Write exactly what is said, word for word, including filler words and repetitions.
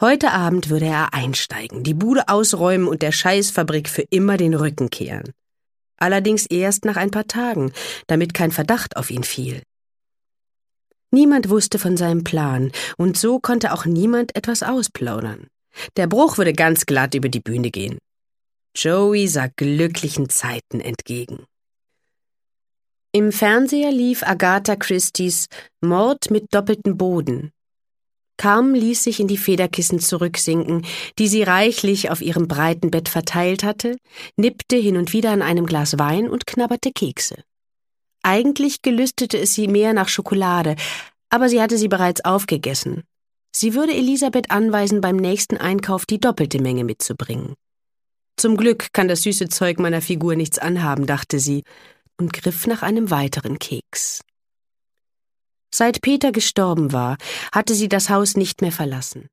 Heute Abend würde er einsteigen, die Bude ausräumen und der Scheißfabrik für immer den Rücken kehren. Allerdings erst nach ein paar Tagen, damit kein Verdacht auf ihn fiel. Niemand wusste von seinem Plan, und so konnte auch niemand etwas ausplaudern. Der Bruch würde ganz glatt über die Bühne gehen. Joey sah glücklichen Zeiten entgegen. Im Fernseher lief Agatha Christies Mord mit doppeltem Boden. Carmen ließ sich in die Federkissen zurücksinken, die sie reichlich auf ihrem breiten Bett verteilt hatte, nippte hin und wieder an einem Glas Wein und knabberte Kekse. Eigentlich gelüstete es sie mehr nach Schokolade, aber sie hatte sie bereits aufgegessen. Sie würde Elisabeth anweisen, beim nächsten Einkauf die doppelte Menge mitzubringen. Zum Glück kann das süße Zeug meiner Figur nichts anhaben, dachte sie und griff nach einem weiteren Keks. Seit Peter gestorben war, hatte sie das Haus nicht mehr verlassen.